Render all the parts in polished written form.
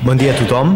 Bon dia a tothom.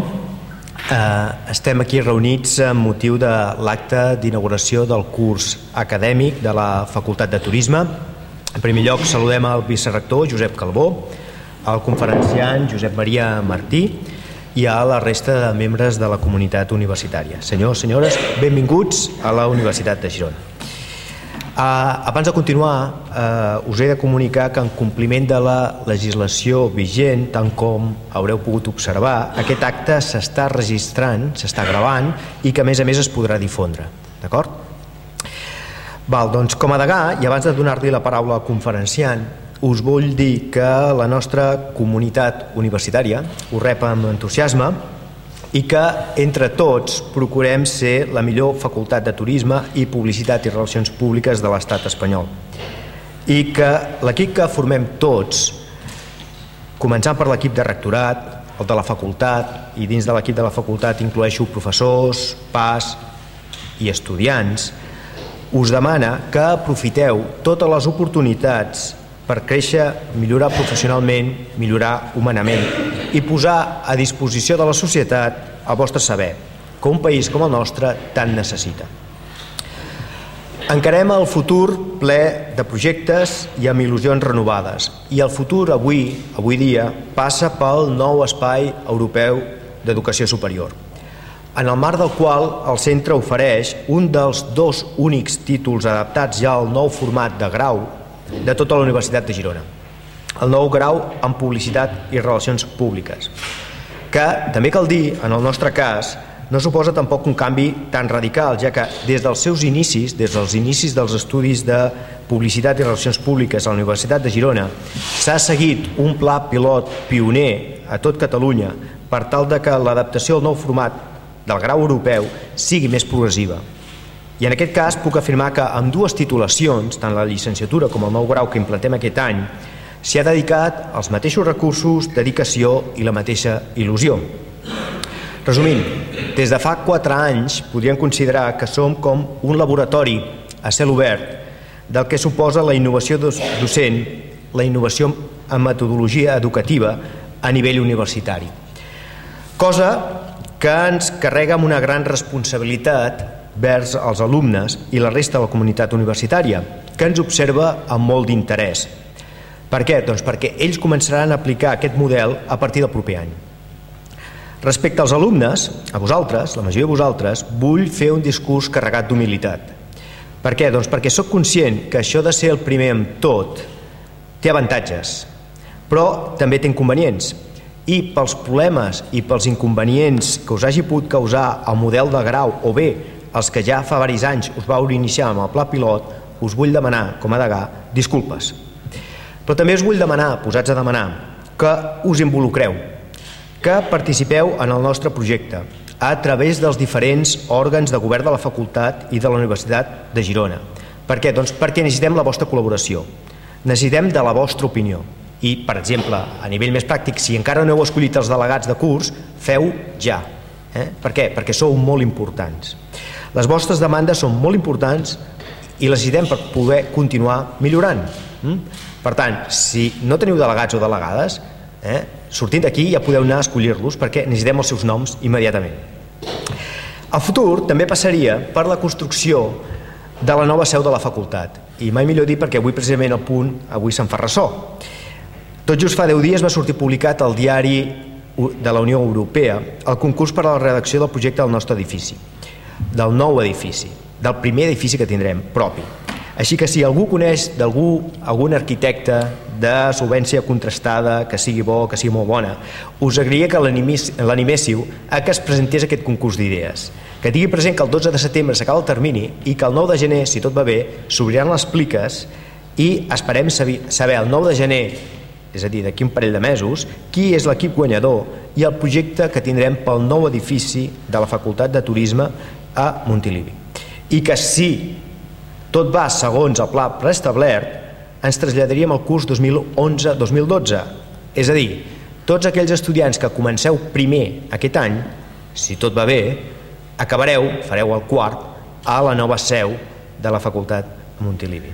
Estem aquí reunits amb motiu de l'acte d'inauguració del curs acadèmic de la Facultat de Turisme. En primer lloc, saludem al vicerector Josep Calbó, al conferenciant Josep Maria Martí i a la resta de membres de la comunitat universitària. Senyors, senyores, benvinguts a la Universitat de Girona. Abans de continuar, us he de comunicar que en compliment de la legislació vigent, tant com haureu pogut observar, aquest acte s'està registrant, s'està gravant i que a més es podrà difondre. D'acord? Doncs com a degà, i abans de donar-li la paraula al conferenciant, us vull dir que la nostra comunitat universitària ho rep amb entusiasme i que entre tots procurem ser la millor facultat de turisme i publicitat i relacions públiques de l'estat espanyol. I que l'equip que formem tots, començant per l'equip de rectorat, el de la facultat, i dins de l'equip de la facultat incloeixo professors, PAS i estudiants, us demana que aprofiteu totes les oportunitats per créixer, millorar professionalment, millorar humanament i posar a disposició de la societat el vostre saber, que un país com el nostre tant necessita. Encarem el futur ple de projectes i amb il·lusions renovades, i el futur avui dia passa pel nou espai europeu d'educació superior, en el marc del qual el centre ofereix un dels dos únics títols adaptats ja al nou format de grau de tota la Universitat de Girona, el nou grau en publicitat i relacions públiques, que també cal dir, en el nostre cas, no suposa tampoc un canvi tan radical, ja que des dels seus inicis, des dels inicis dels estudis de publicitat i relacions públiques a la Universitat de Girona, s'ha seguit un pla pilot pioner a tot Catalunya per tal de que l'adaptació al nou format del grau europeu sigui més progressiva. I en aquest cas puc afirmar que amb dues titulacions, tant la llicenciatura com el nou grau que implantem aquest any, s'hi ha dedicat els mateixos recursos, dedicació i la mateixa il·lusió. Resumint, des de fa 4 anys podríem considerar que som com un laboratori a cel obert del que suposa la innovació docent, la innovació en metodologia educativa a nivell universitari. Cosa que ens carrega amb una gran responsabilitat vers els alumnes i la resta de la comunitat universitària, que ens observa amb molt d'interès. Per què? Doncs perquè ells començaran a aplicar aquest model a partir del proper any. Respecte als alumnes, a vosaltres, la majoria de vosaltres, vull fer un discurs carregat d'humilitat. Per què? Doncs perquè sóc conscient que això de ser el primer en tot té avantatges, però també té inconvenients. I pels problemes i pels inconvenients que us hagi pogut causar el model de grau o bé els que ja fa diversos anys us vau iniciar amb el pla pilot, us vull demanar, com a degà, disculpes. Però també us vull demanar, posats a demanar, que us involucreu, que participeu en el nostre projecte a través dels diferents òrgans de govern de la facultat i de la Universitat de Girona. Per què? Doncs perquè necessitem la vostra col·laboració, necessitem de la vostra opinió. I, per exemple, a nivell més pràctic, si encara no heu escollit els delegats de curs, feu ja. Per què? Perquè sou molt importants. Les vostres demandes són molt importants i les necessitem per poder continuar millorant. Per tant, si no teniu delegats o delegades, sortint d'aquí ja podeu anar a escollir-los perquè necessitem els seus noms immediatament. El futur també passaria per la construcció de la nova seu de la facultat. I mai millor dir perquè avui precisament el punt avui se'n fa ressò. Tot just fa 10 dies va sortir publicat al diari de la Unió Europea el concurs per a la redacció del projecte del nostre edifici, del nou edifici, del primer edifici que tindrem propi. Així que si algú coneix algun arquitecte de solvència contrastada, que sigui bo, que sigui molt bona, us agrairia que l'animéssiu a que es presentés aquest concurs d'idees. Que tingui present que el 12 de setembre s'acaba el termini i que el 9 de gener, si tot va bé, s'obriran les pliques i esperem saber el 9 de gener, és a dir, d'aquí un parell de mesos, qui és l'equip guanyador i el projecte que tindrem pel nou edifici de la Facultat de Turisme a Montilivi. I que si tot va segons el pla preestablert, ens traslladaríem al curs 2011-2012. És a dir, tots aquells estudiants que comenceu primer aquest any, si tot va bé, acabareu, fareu el quart, a la nova seu de la Facultat a Montilivi.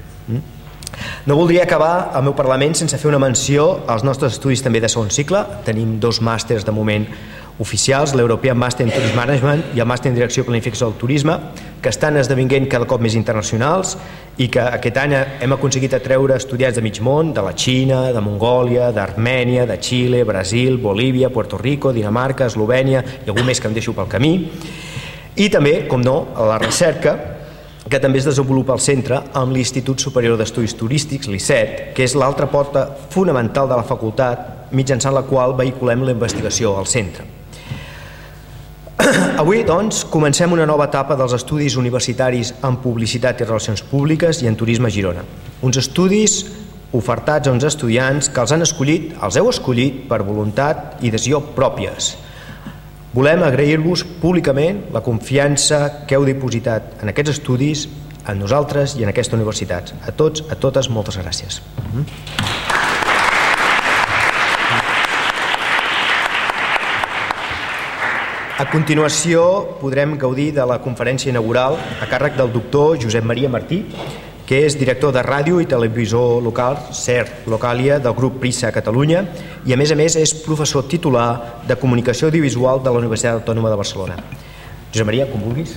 No voldria acabar el meu Parlament sense fer una menció als nostres estudis també de segon cicle. Tenim 2 màsters de moment oficials, l'European Master in Tourism Management i el Màster en Direcció i Planificació del Turisme, que estan esdevenint cada cop més internacionals i que aquest any hem aconseguit atreure estudiants de mig món, de la Xina, de Mongòlia, d'Armènia, de Xile, Brasil, Bolívia, Puerto Rico, Dinamarca, Eslovènia i algú més que em deixo pel camí. I també, com no, la recerca, que també es desenvolupa al centre amb l'Institut Superior d'Estudis Turístics, l'ICET, que és l'altra porta fonamental de la facultat mitjançant la qual vehiculem la investigació al centre. Avui, doncs, comencem una nova etapa dels estudis universitaris en Publicitat i Relacions Públiques i en Turisme a Girona. Uns estudis ofertats a uns estudiants que els heu escollit per voluntat i decisió pròpies. Volem agrair-vos públicament la confiança que heu dipositat en aquests estudis, en nosaltres i en aquesta universitat. A tots, a totes, moltes gràcies. A continuació podrem gaudir de la conferència inaugural a càrrec del doctor Josep Maria Martí, que és director de ràdio i televisió local, SER Localia, del grup Prisa a Catalunya, i a més és professor titular de Comunicació Audiovisual de la Universitat Autònoma de Barcelona. Josep Maria, com vulguis.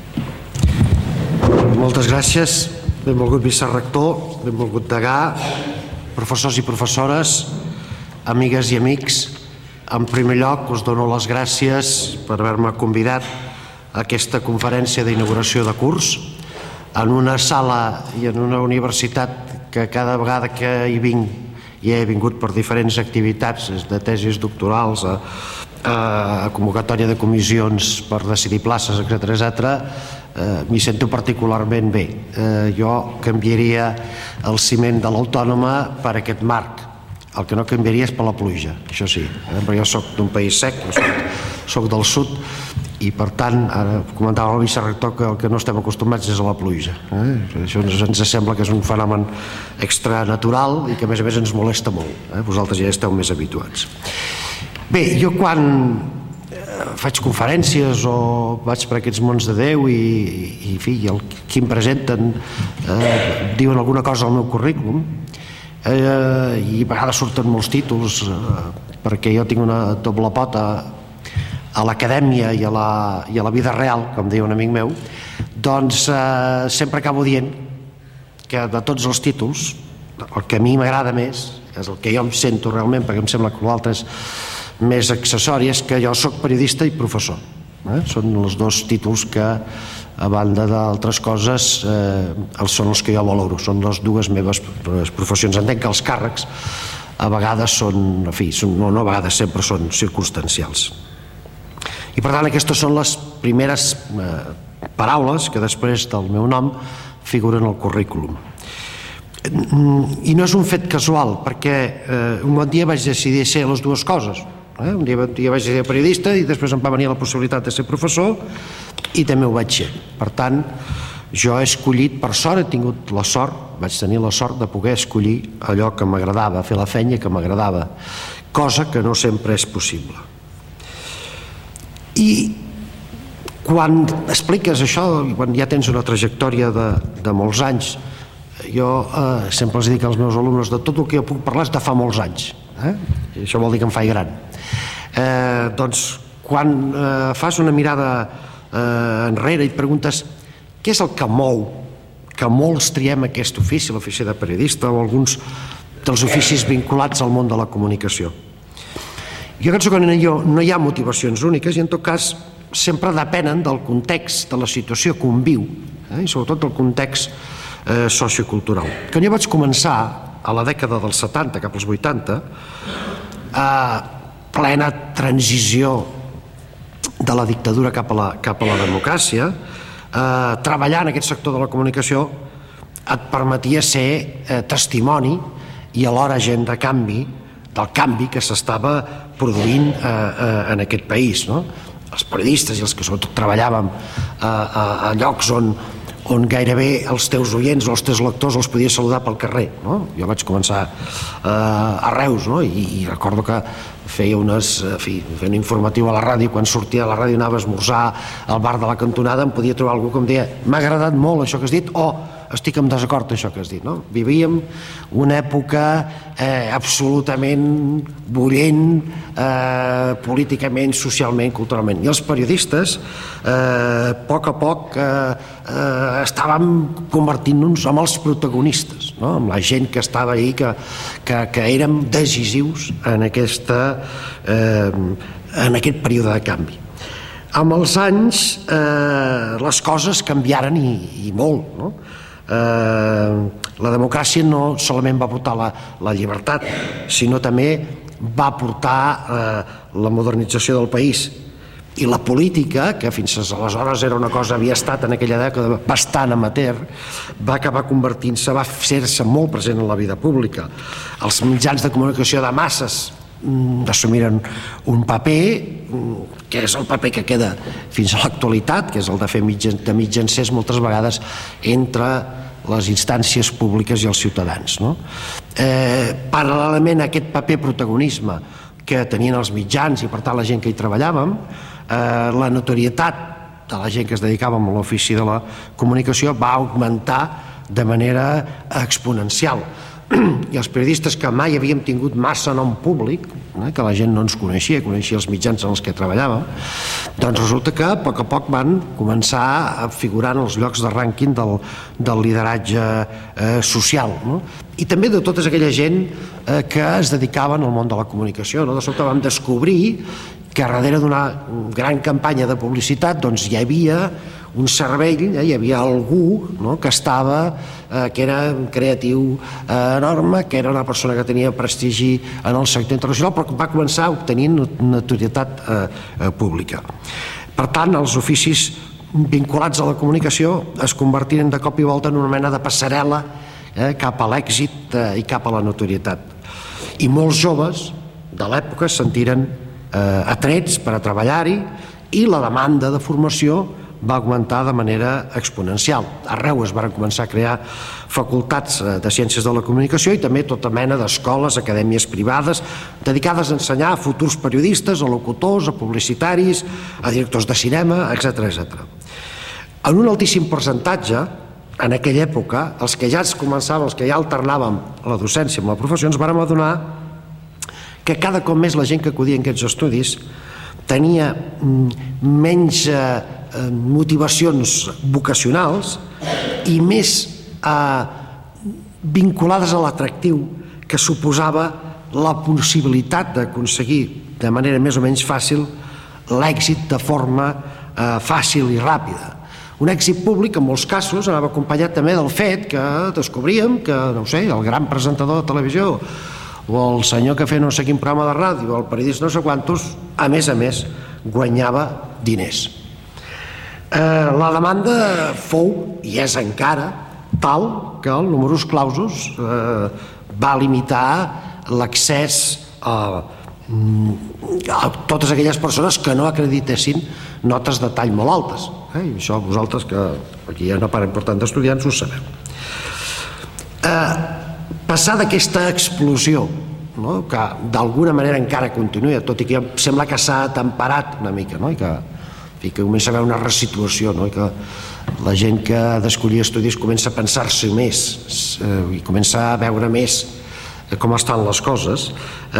Moltes gràcies. Benvolgut vicerector, benvolgut degà, professors i professores, amigues i amics. En primer lloc, us dono les gràcies per haver-me convidat a aquesta conferència d'inauguració de curs en una sala i en una universitat que cada vegada que hi vinc, i he vingut per diferents activitats, de tesis doctorals, a convocatòria de comissions per decidir places, etc., m'hi sento particularment bé. Jo canviaria el ciment de l'Autònoma per aquest marc. El que no canviaria és per la pluja, això sí, perquè jo soc d'un país sec, soc del sud, i per tant, ara comentava el vicerector que el que no estem acostumats és a la pluja. Això ens sembla que és un fenomen extranatural i que a més ens molesta molt. Vosaltres ja esteu més habituats. Bé, jo quan faig conferències o vaig per aquests mons de Déu i qui em presenten diuen alguna cosa al meu currículum, i a vegades surten molts títols perquè jo tinc una doble pota a l'acadèmia i a la vida real, com deia un amic meu, doncs sempre acabo dient que de tots els títols el que a mi m'agrada més és el que jo em sento realment, perquè em sembla que l'altre és més accessori, és que jo soc periodista i professor. Són els dos títols que, a banda d'altres coses, són els que jo valoro, són les dues meves professions. Entenc que els càrrecs a vegades són, no a vegades, sempre són circumstancials. I per tant aquestes són les primeres paraules que després del meu nom figuren al currículum. I no és un fet casual, perquè un bon dia vaig decidir ser les dues coses. Un dia vaig ser periodista i després em va venir la possibilitat de ser professor i també ho vaig ser. Per tant, jo he escollit, per sort he tingut la sort, vaig tenir la sort de poder escollir allò que m'agradava, fer la feina que m'agradava, cosa que no sempre és possible. I quan expliques això, quan ja tens una trajectòria de molts anys, jo sempre els dic als meus alumnes de tot el que jo puc parlar és de fa molts anys. Això vol dir que em faig gran. Doncs quan fas una mirada enrere i et preguntes què és el que mou que molts triem aquest ofici, l'ofici de periodista o alguns dels oficis vinculats al món de la comunicació. Jo penso que no hi ha motivacions úniques i en tot cas sempre depenen del context, de la situació que un viu, i sobretot del context sociocultural. Quan jo vaig començar a la dècada dels 70 cap als 80, a plena transició de la dictadura cap a la democràcia, treballar en aquest sector de la comunicació et permetia ser testimoni i alhora agent de canvi del canvi que s'estava produint en aquest país. Els periodistes i els que sobretot treballàvem a llocs on gairebé els teus oients o els teus lectors els podies saludar pel carrer. Jo vaig començar a Reus i recordo que feia un informatiu a la ràdio, quan sortia de la ràdio anava a esmorzar al bar de la cantonada, em podia trobar algú que em deia m'ha agradat molt això que has dit, o estic en desacord amb això que has dit, no? Vivíem una època absolutament bullent, políticament, socialment, culturalment, i els periodistes a poc estàvem convertint-nos en els protagonistes, no? Amb la gent que estava ahí, que érem decisius en aquest període de canvi. Amb els anys les coses canviaren i molt, no? La democràcia no solament va portar la llibertat, sinó també va portar la modernització del país. I la política, que fins aleshores era una cosa, havia estat en aquella dècada bastant amateur, va acabar convertint-se, va fer-se molt present en la vida pública. Els mitjans de comunicació de masses assumiren un paper que és el paper que queda fins a l'actualitat, que és el de fer de mitjancers moltes vegades entre les instàncies públiques i els ciutadans, no? Paral·lelament a aquest paper protagonisme que tenien els mitjans i per tant la gent que hi treballàvem, la notorietat de la gent que es dedicava a l'ofici de la comunicació va augmentar de manera exponencial. I els periodistes que mai havíem tingut massa nom públic, que la gent no ens coneixia els mitjans en els que treballàvem, doncs resulta que a poc van començar a figurar en els llocs de rànquing del lideratge social, no? I també de tota aquella gent que es dedicaven al món de la comunicació, no? De sobte vam descobrir que darrere d'una gran campanya de publicitat doncs hi havia un cervell, hi havia algú, no? Que era un creatiu enorme, que era una persona que tenia prestigi en el sector internacional, però que va començar a obtenir notorietat pública. Per tant, els oficis vinculats a la comunicació es convertiren de cop i volta en una mena de passarel·la cap a l'èxit i cap a la notorietat. I molts joves de l'època es sentiren atrets per a treballar-hi i la demanda de formació va augmentar de manera exponencial. Arreu es van començar a crear facultats de ciències de la comunicació i també tota mena d'escoles, acadèmies privades dedicades a ensenyar a futurs periodistes, a locutors, a publicitaris, a directors de cinema, etc. En un altíssim percentatge, en aquella època, els que ja alternàvem la docència amb la professió, ens vàrem adonar que cada cop més la gent que acudia a aquests estudis tenia menys motivacions vocacionals i més vinculades a l'atractiu que suposava la possibilitat d'aconseguir de manera més o menys fàcil l'èxit de forma fàcil i ràpida. Un èxit públic en molts casos anava acompanyat també del fet que descobríem que, no ho sé, el gran presentador de televisió o el senyor que feia no sé quin programa de ràdio o el periodista no sé quantos, a més, guanyava diners. La demanda fou, i és encara, tal que el numerus clausus va limitar l'accés a totes aquelles persones que no acreditessin notes de tall molt altes. I això vosaltres, que aquí hi ha una part important d'estudiants, ho sabeu. Passar d'aquesta explosió, que d'alguna manera encara continua, tot i que sembla que s'ha temperat una mica, i que comença a haver una resituació, i que la gent que ha d'escollir estudis comença a pensar-se més i comença a veure més com estan les coses.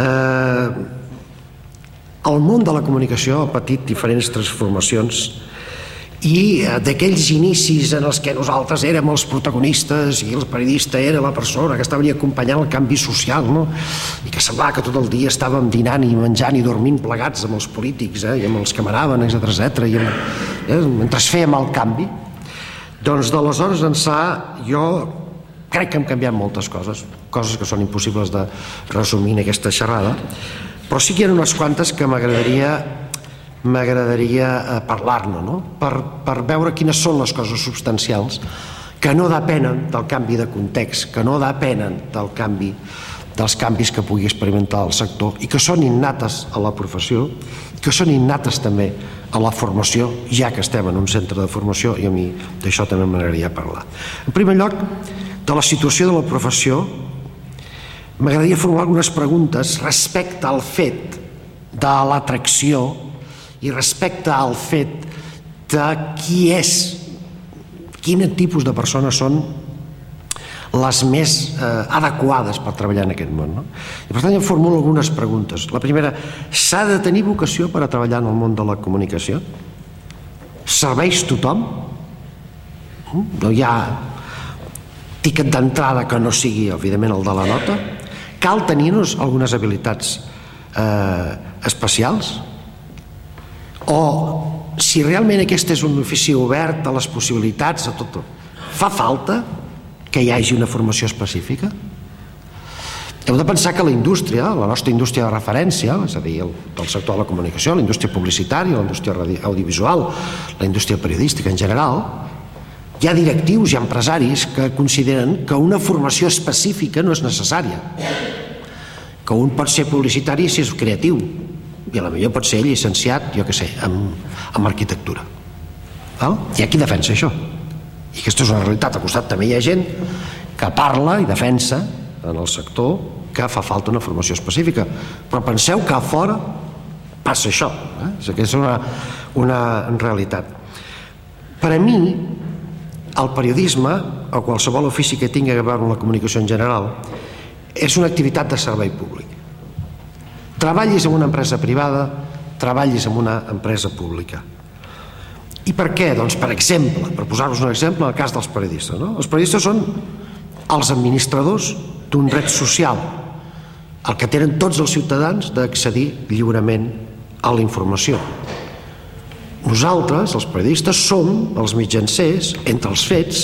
El món de la comunicació ha patit diferents transformacions i d'aquells inicis en els que nosaltres érem els protagonistes i el periodista era la persona que estava acompanyant el canvi social, i que semblava que tot el dia estàvem dinant i menjant i dormint plegats amb els polítics i amb els que manaven, etc. Mentre fèiem el canvi, doncs d'aleshores ençà jo crec que hem canviat moltes coses que són impossibles de resumir en aquesta xerrada, però sí que hi ha unes quantes que m'agradaria parlar-ne, per veure quines són les coses substancials que no depenen del canvi de context, que no depenen dels canvis que pugui experimentar el sector i que són innates a la professió, que són innates també a la formació, ja que estem en un centre de formació, i a mi d'això també m'agradaria parlar. En primer lloc, de la situació de la professió, m'agradaria formular algunes preguntes respecte al fet de l'atracció i respecte al fet de qui és, quin tipus de persones són les més adequades per treballar en aquest món. I per tant em formulo algunes preguntes. La primera, s'ha de tenir vocació per a treballar en el món de la comunicació? Serveix tothom? No hi ha tiquet d'entrada que no sigui, evidentment, el de la nota? Cal tenir-nos algunes habilitats especials? O si realment aquest és un ofici obert a les possibilitats, a tot, fa falta que hi hagi una formació específica? Heu de pensar que la indústria, la nostra indústria de referència, és a dir, del sector de la comunicació, la indústria publicitària, la indústria audiovisual, la indústria periodística en general, hi ha directius i empresaris que consideren que una formació específica no és necessària, que un pot ser publicitari si és creatiu i potser pot ser llicenciat, jo què sé, en arquitectura. Hi ha qui defensa això, i aquesta és una realitat. Al costat també hi ha gent que parla i defensa en el sector que fa falta una formació específica, però penseu que a fora passa això. Aquesta és una realitat. Per a mi, el periodisme, o qualsevol ofici que tingui a veure amb la comunicació en general, és una activitat de servei públic. Treballis en una empresa privada, treballis en una empresa pública. I per què? Doncs, per exemple, per posar-vos un exemple, el cas dels periodistes. Els periodistes són els administradors d'un dret social, el que tenen tots els ciutadans d'accedir lliurement a la informació. Nosaltres, els periodistes, som els mitjancers entre els fets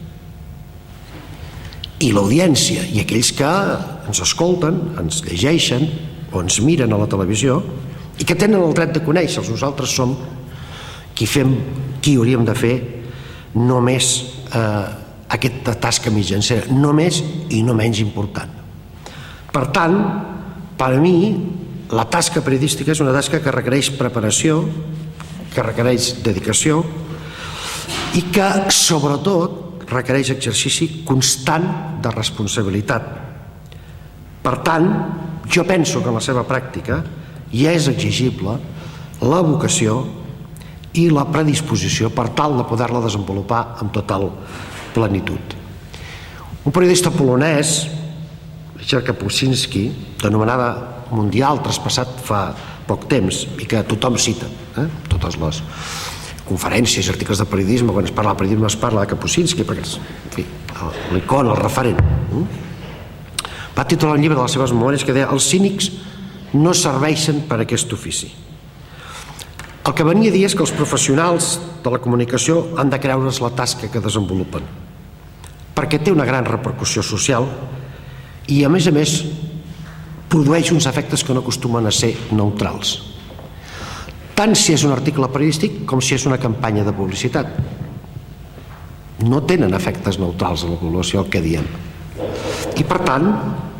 i l'audiència, i aquells que ens escolten, ens llegeixen o ens miren a la televisió i que tenen el dret de conèixer-los. Nosaltres som qui hauríem de fer només aquesta tasca mitjancera, no més i no menys important. Per tant, per a mi, la tasca periodística és una tasca que requereix preparació, que requereix dedicació i que, sobretot, requereix exercici constant de responsabilitat. Per tant, jo penso que en la seva pràctica ja és exigible la vocació i la predisposició per tal de poder-la desenvolupar amb total plenitud. Un periodista polonès, Richard Kapuscinski, d'anomenada mundial, traspassat fa poc temps i que tothom cita, totes les conferències i articles de periodisme, quan es parla de periodisme es parla de Kapuscinski, perquè és, en fi, l'icona, el referent. Va titular un llibre de les seves memòries que deia: els cínics no serveixen per a aquest ofici. El que venia a dir és que els professionals de la comunicació han de creure's la tasca que desenvolupen, perquè té una gran repercussió social i, a més, produeix uns efectes que no acostumen a ser neutrals, tant si és un article periodístic com si és una campanya de publicitat. No tenen efectes neutrals a la població, el que diem. I, per tant,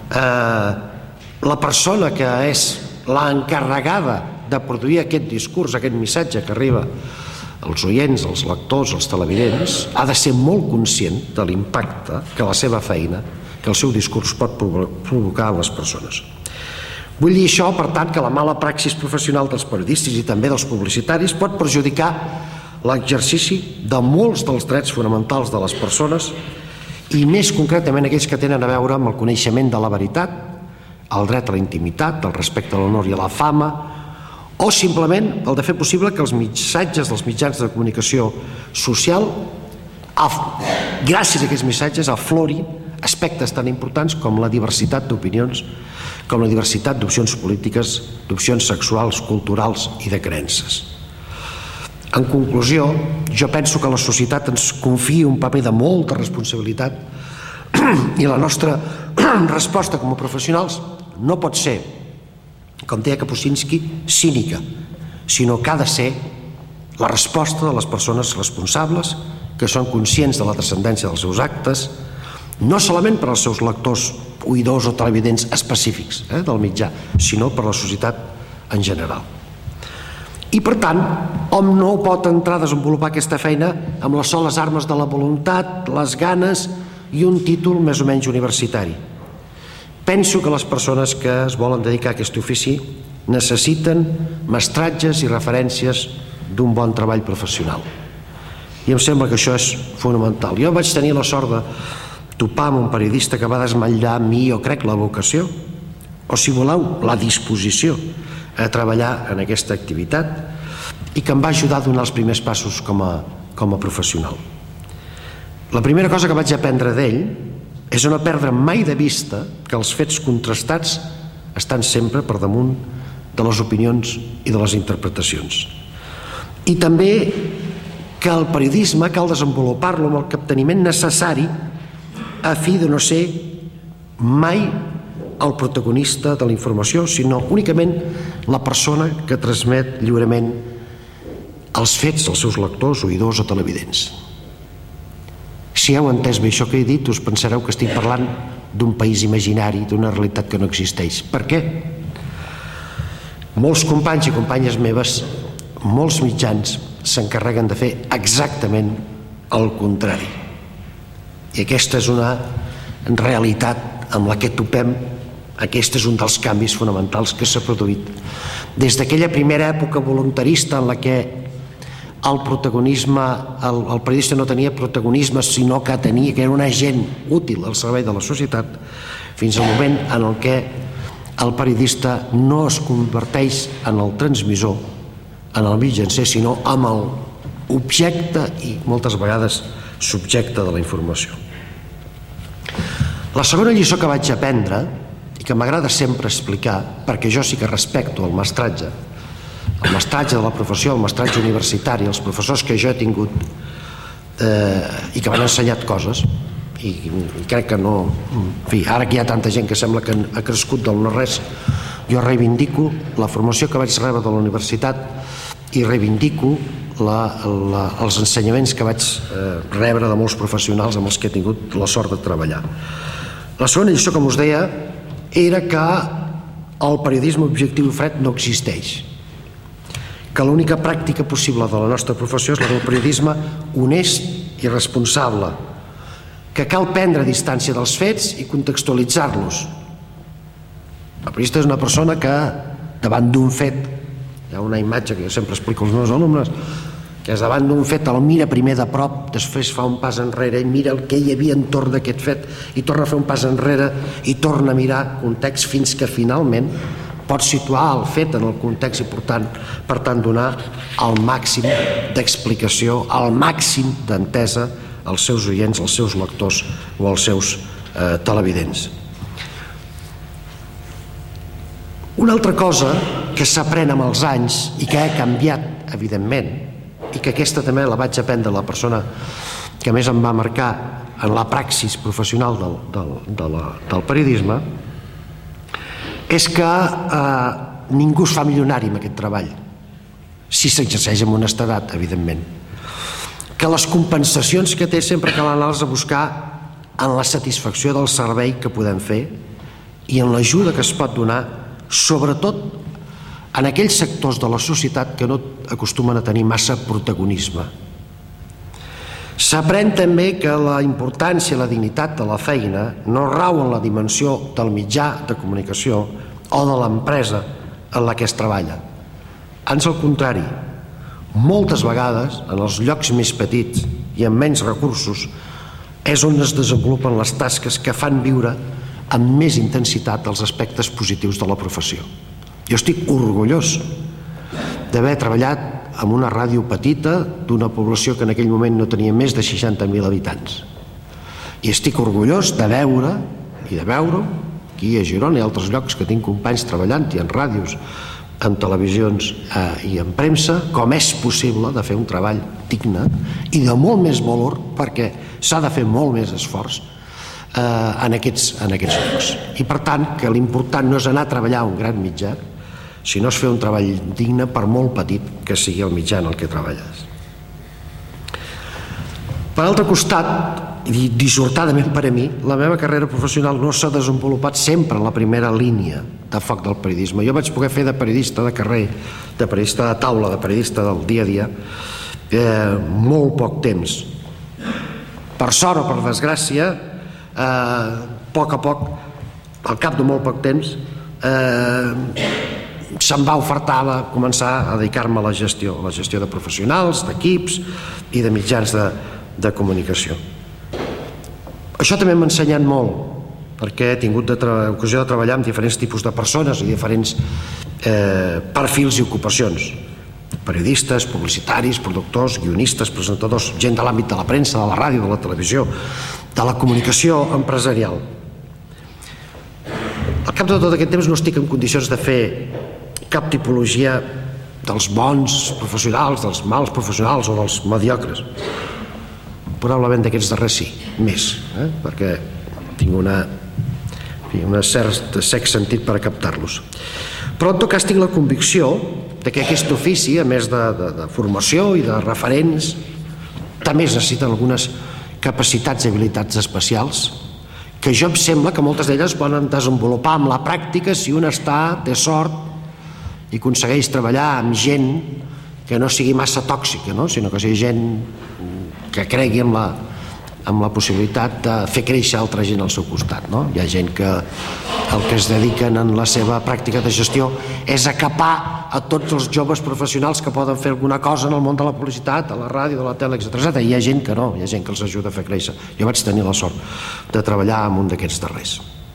la persona que és l'encarregada de produir aquest discurs, aquest missatge que arriba als oients, als lectors, als televidents, ha de ser molt conscient de l'impacte que la seva feina, que el seu discurs pot provocar a les persones. Vull dir això, per tant, que la mala praxis professional dels periodistes i també dels publicitaris pot perjudicar l'exercici de molts dels drets fonamentals de les persones i, més concretament, aquells que tenen a veure amb el coneixement de la veritat, el dret a la intimitat, el respecte a l'honor i a la fama, o simplement el de fer possible que els missatges dels mitjans de comunicació social, gràcies a aquests missatges, aflorin aspectes tan importants com la diversitat d'opinions, com la diversitat d'opcions polítiques, d'opcions sexuals, culturals i de creences. En conclusió, jo penso que la societat ens confia un paper de molta responsabilitat i la nostra resposta com a professionals no pot ser, com deia Kapuscinski, cínica, sinó que ha de ser la resposta de les persones responsables que són conscients de la transcendència dels seus actes, no solament per als seus lectors, oïdors o televidents específics del mitjà, sinó per a la societat en general. I, per tant, hom no pot entrar a desenvolupar aquesta feina amb les soles armes de la voluntat, les ganes i un títol més o menys universitari. Penso que les persones que es volen dedicar a aquest ofici necessiten mestratges i referències d'un bon treball professional. I em sembla que això és fonamental. Jo vaig tenir la sort de topar amb un periodista que va desmatllar a mi, jo crec, la vocació, o si voleu, la disposició a treballar en aquesta activitat i que em va ajudar a donar els primers passos com a professional. La primera cosa que vaig aprendre d'ell és no perdre mai de vista que els fets contrastats estan sempre per damunt de les opinions i de les interpretacions. I també que el periodisme cal desenvolupar-lo amb el capteniment necessari a fi de no ser mai el protagonista de la informació, sinó únicament la persona que transmet lliurement els fets als seus lectors, oïdors o televidents. Si heu entès bé això que he dit, us pensareu que estic parlant d'un país imaginari, d'una realitat que no existeix. Per què? Molts companys i companyes meves, molts mitjans, s'encarreguen de fer exactament el contrari. I aquesta és una realitat amb la que topem. Aquest és un dels canvis fonamentals que s'ha produït. Des d'aquella primera època voluntarista en la que el protagonisme, el periodista no tenia protagonisme, sinó que era un agent útil al servei de la societat, fins al moment en el què el periodista no es converteix en el transmissor, en el mitjancer, sinó en l'objecte i moltes vegades subjecte de la informació. La segona lliçó que vaig aprendre, i que m'agrada sempre explicar, perquè jo sí que respecto el mestratge de la professió, el mestratge universitari, els professors que jo he tingut i que m'han ensenyat coses, i crec que no... En fi, ara que hi ha tanta gent que sembla que ha crescut del no-res, jo reivindico la formació que vaig rebre de la universitat i reivindico els ensenyaments que vaig rebre de molts professionals amb els que he tingut la sort de treballar. La segona lliçó, com us deia, era que el periodisme objectiu i fred no existeix, que l'única pràctica possible de la nostra professió és la del periodisme honest i responsable, que cal prendre distància dels fets i contextualitzar-los. El periodista és una persona que, davant d'un fet, hi ha una imatge que jo sempre explico als meus alumnes, que és davant d'un fet el mira primer de prop, després fa un pas enrere i mira el que hi havia entorn d'aquest fet i torna a fer un pas enrere i torna a mirar context fins que finalment pot situar el fet en el context i per tant donar el màxim d'explicació, el màxim d'entesa als seus oients, als seus lectors o als seus televidents. Una altra cosa que s'aprèn amb els anys i que ha canviat, evidentment, i que aquesta també la vaig aprendre la persona que més em va marcar en la praxis professional del periodisme, és que ningú es fa milionari amb aquest treball, si s'exerceix amb honestedat, evidentment. Que les compensacions que té sempre cal anar-les a buscar en la satisfacció del servei que podem fer i en l'ajuda que es pot donar, sobretot en aquells sectors de la societat que no acostumen a tenir massa protagonisme. S'aprèn també que la importància i la dignitat de la feina no rau en la dimensió del mitjà de comunicació o de l'empresa en la que es treballa. Ans al contrari, moltes vegades, en els llocs més petits i amb menys recursos, és on es desenvolupen les tasques que fan viure amb més intensitat els aspectes positius de la professió. Jo estic orgullós d'haver treballat en una ràdio petita d'una població que en aquell moment no tenia més de 60.000 habitants. I estic orgullós de veure aquí a Girona i altres llocs que tinc companys treballant i en ràdios, en televisions i en premsa, com és possible de fer un treball digne i de molt més valor, perquè s'ha de fer molt més esforç en aquests llocs. I per tant, que l'important no és anar a treballar a un gran mitjà, sinó és fer un treball digne per molt petit que sigui el mitjà en el que treballes. Per altre costat, i dissortadament per a mi, la meva carrera professional no s'ha desenvolupat sempre en la primera línia de foc del periodisme. Jo vaig poder fer de periodista de carrer, de periodista de taula, de periodista del dia a dia, molt poc temps. Per sort o per desgràcia, a poc, al cap de molt poc temps, se'm va ofertar de començar a dedicar-me a la gestió de professionals, d'equips i de mitjans de comunicació. Això també m'ha ensenyat molt, perquè he tingut ocasió de treballar amb diferents tipus de persones i diferents perfils i ocupacions. Periodistes, publicitaris, productors, guionistes, presentadors, gent de l'àmbit de la premsa, de la ràdio, de la televisió, de la comunicació empresarial. Al cap de tot aquest temps no estic en condicions de fer cap tipologia dels bons professionals, dels mals professionals o dels mediocres. Probablement d'aquests darrers sí, més, perquè tinc un cert sec sentit per a captar-los. Però en tot cas tinc la convicció que aquest ofici, a més de formació i de referents, també es necessiten algunes capacitats i habilitats especials que jo em sembla que moltes d'elles poden desenvolupar amb la pràctica si un té sort i aconsegueix treballar amb gent que no sigui massa tòxica, sinó que sigui gent que cregui en la possibilitat de fer créixer altra gent al seu costat. Hi ha gent que el que es dediquen en la seva pràctica de gestió és acapar a tots els joves professionals que poden fer alguna cosa en el món de la publicitat, de la ràdio, de la tele, etc. I hi ha gent que no, hi ha gent que els ajuda a fer créixer. Jo vaig tenir la sort de treballar amb un d'aquests darrers.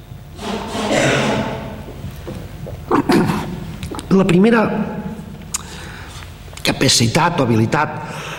La primera capacitat o habilitat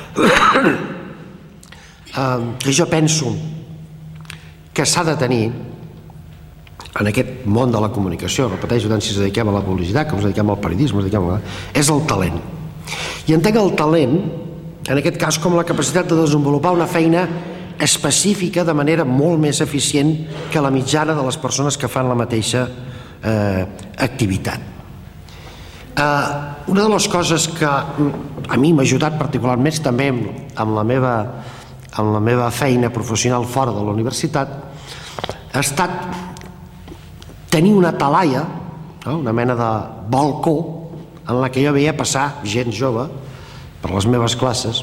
que jo penso que s'ha de tenir en aquest món de la comunicació, repeteixo, tant si ens dediquem a la publicitat com ens dediquem al periodisme, és el talent. I entenc el talent, en aquest cas, com la capacitat de desenvolupar una feina específica de manera molt més eficient que la mitjana de les persones que fan la mateixa activitat. Una de les coses que a mi m'ha ajudat particularment també amb la meva feina professional fora de la universitat ha estat tenir una talaia, una mena de balcó en la que jo veia passar gent jove per les meves classes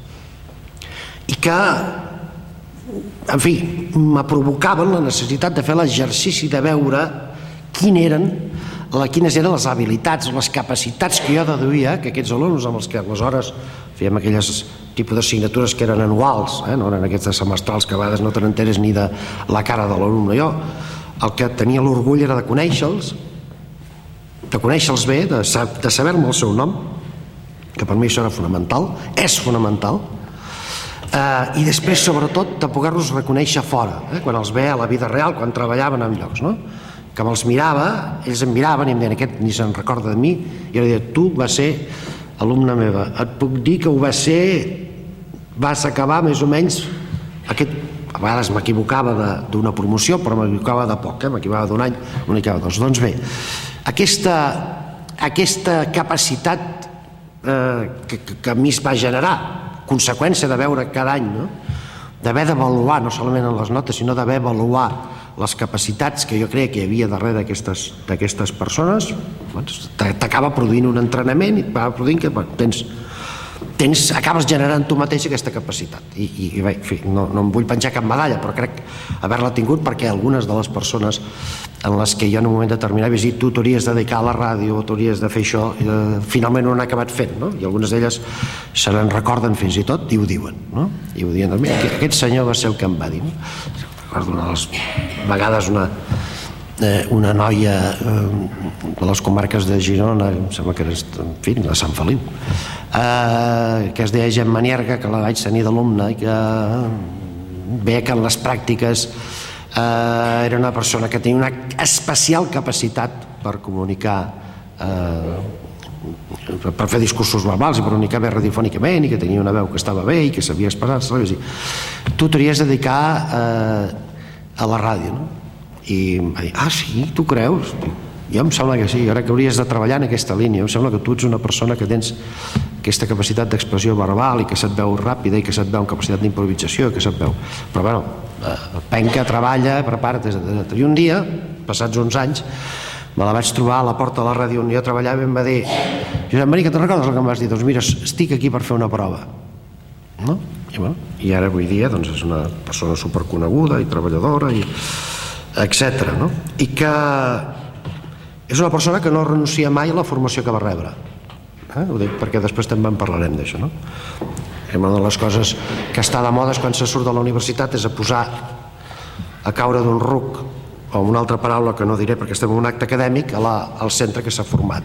i que, en fi, me provocaven la necessitat de fer l'exercici de veure quines eren les habilitats, les capacitats que jo deduïa que aquests alumnes amb els que aleshores fèiem aquelles tipus d'assignatures que eren anuals, no eren aquestes semestrals que a vegades no te n'enteres ni de la cara de l'alumne. Jo el que tenia l'orgull era de conèixer-los bé, de saber-me el seu nom, que per mi això era fonamental, és fonamental, i després, sobretot, de poder-los reconèixer fora, quan els veia a la vida real, quan treballaven en llocs, que me'ls mirava, ells em miraven i em deien, aquest ni se'n recorda de mi, i jo deia, tu vas ser alumna meva, et puc dir que ho vas acabar més o menys a vegades m'equivocava d'una promoció, però m'equivocava de poc, m'equivocava d'un any, m'equivocava de dos. Doncs bé, aquesta capacitat que a mi es va generar, conseqüència de veure cada any, d'haver d'avaluar, no solament en les notes, sinó d'haver d'avaluar les capacitats que jo creia que hi havia darrere d'aquestes persones, t'acaba produint un entrenament i t'acaba produint que acabes generant tu mateix aquesta capacitat i no em vull penjar cap medalla, però crec haver-la tingut perquè algunes de les persones en les que jo en un moment determinat vaig dir tu t'hauries de dedicar a la ràdio o t'hauries de fer això, finalment ho han acabat fent, i algunes d'elles se n'en recorden fins i tot i ho diuen, i ho diuen, aquest senyor va ser el que em va dir. Recordo una de les vegades una noia de les comarques de Girona, em sembla que era de Sant Feliu, que es deia Gemma Nierga, que la vaig tenir d'alumne i que veia que en les pràctiques era una persona que tenia una especial capacitat per comunicar, per fer discursos verbals i per comunicar bé radiofònicament i que tenia una veu que estava bé i que sabia expressar. Tu t'hauries de dedicar a la ràdio, i em va dir, sí, tu creus? Jo em sembla que sí, ara que hauries de treballar en aquesta línia, em sembla que tu ets una persona que tens aquesta capacitat d'expressió verbal i que se't veu ràpida i que se't veu amb capacitat d'improvisació, que se't veu, però bueno, penca, treballa, prepara't, etc. I un dia, passats uns anys, me la vaig trobar a la porta de la ràdio on jo treballava i em va dir, Josep Maria, que te'n recordes el que em vas dir? Doncs mira, estic aquí per fer una prova, i ara avui dia és una persona superconeguda i treballadora i etcètera, i que és una persona que no renuncia mai a la formació que va rebre. Ho dic perquè després també en parlarem d'això. Una de les coses que està de moda quan se surt de la universitat és a posar a caure d'un ruc, o amb una altra paraula que no diré perquè estem en un acte acadèmic, al centre que s'ha format.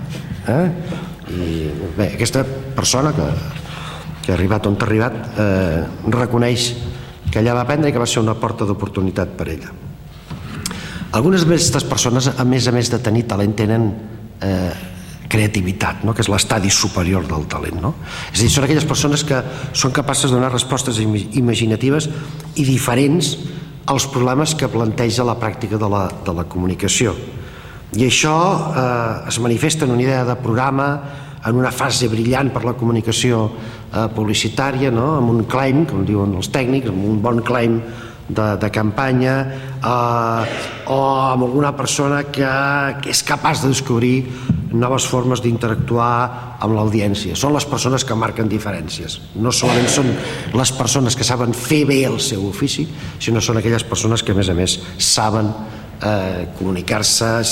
I bé, aquesta persona que ha arribat on ha arribat reconeix que allà va aprendre i que va ser una porta d'oportunitat per ella. Algunes d'aquestes persones, a més de tenir talent, tenen creativitat, que és l'estadi superior del talent. És a dir, són aquelles persones que són capaces de donar respostes imaginatives i diferents als problemes que planteja la pràctica de la comunicació. I això es manifesta en una idea de programa, en una fase brillant per la comunicació publicitària, amb un claim, com diuen els tècnics, amb un bon claim de campanya, o amb alguna persona que és capaç de descobrir noves formes d'interactuar amb l'audiència. Són les persones que marquen diferències. No solament són les persones que saben fer bé el seu ofici, sinó són aquelles persones que, a més, saben comunicar-se,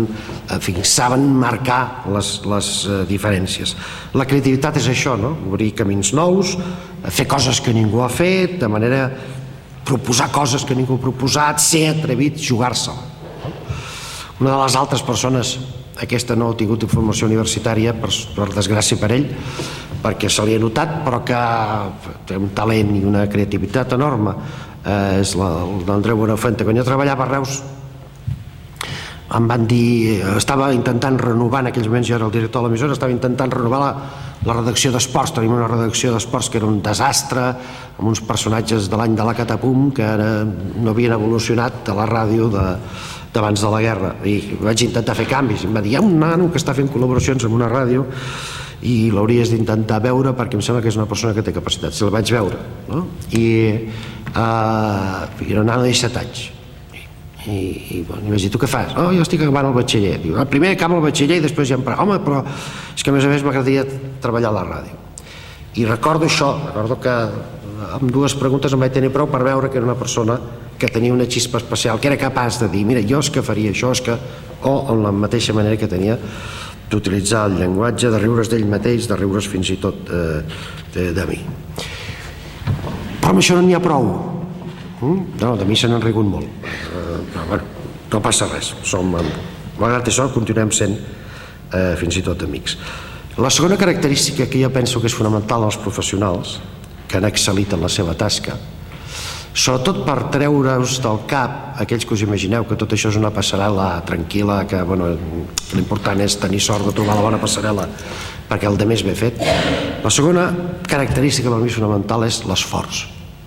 saben marcar les diferències. La creativitat és això, obrir camins nous, fer coses que ningú ha fet, de manera proposar coses que ningú ha proposat, ser atrevit, jugar-se'l. Una de les altres persones, aquesta no ha tingut informació universitària, per desgràcia per ell, perquè se li ha notat, però que té un talent i una creativitat enorme, és l'Andreu Buenafuente. Quan jo treballava a Reus, em van dir, estava intentant renovar, en aquells moments jo era el director de l'emissora, estava intentant renovar la redacció d'esports. Tenim una redacció d'esports que era un desastre, amb uns personatges de l'any de la Catapum que no havien evolucionat a la ràdio d'abans de la guerra, i vaig intentar fer canvis. Em va dir, hi ha un nano que està fent col·laboracions amb una ràdio i l'hauries d'intentar veure perquè em sembla que és una persona que té capacitats. I la vaig veure, i era un nano de 17 anys. I vaig dir, tu què fas? Jo estic acabant el batxiller. Diu, primer acabo el batxiller i després ja em parla. Home, però és que a més m'agradaria treballar a la ràdio. I recordo això, recordo que amb dues preguntes em vaig tenir prou per veure que era una persona que tenia una xispa especial, que era capaç de dir, mira, jo és que faria això, o en la mateixa manera que tenia d'utilitzar el llenguatge, de riure's d'ell mateix, de riure's fins i tot de mi. Però amb això no n'hi ha prou. No, de mi se n'han rigut molt. Però bueno, no passa res. Malgrat això, continuem sent fins i tot amics. La segona característica que jo penso que és fonamental als professionals que han excel·lit en la seva tasca, sobretot per treure-us del cap aquells que us imagineu que tot això és una passarel·la tranquil·la, que l'important és tenir sort de trobar la bona passarel·la perquè el de més ve fet. La segona característica per mi fonamental és l'esforç.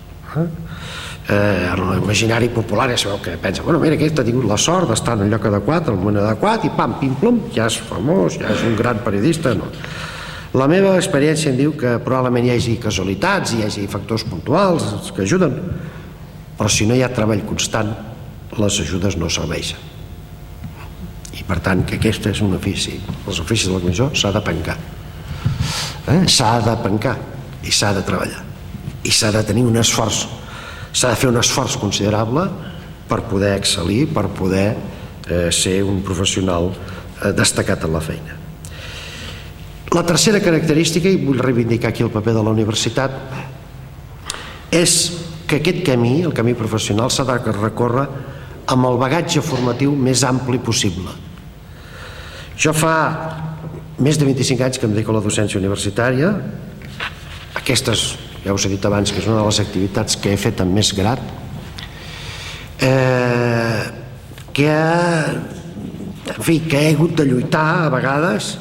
En l'imaginari popular ja sabeu que pensa, mira, aquest ha tingut la sort d'estar en el lloc adequat, al moment adequat, i pam, pim, plom, ja és famós, ja és un gran periodista. No. La meva experiència em diu que probablement hi hagi casualitats, hi hagi factors puntuals que ajuden, però si no hi ha treball constant, les ajudes no serveixen. I per tant, que aquest és un ofici. Els oficis de la comissió s'ha de pencar. S'ha de pencar i s'ha de treballar. I s'ha de tenir un esforç. S'ha de fer un esforç considerable per poder excel·lir, per poder ser un professional destacat en la feina. La tercera característica, i vull reivindicar aquí el paper de la universitat, és que aquest camí, el camí professional, s'ha de recórrer amb el bagatge formatiu més ampli possible. Jo fa més de 25 anys que em dedico a la docència universitària. Aquestes, ja us he dit abans, que és una de les activitats que he fet amb més grat, que he hagut de lluitar a vegades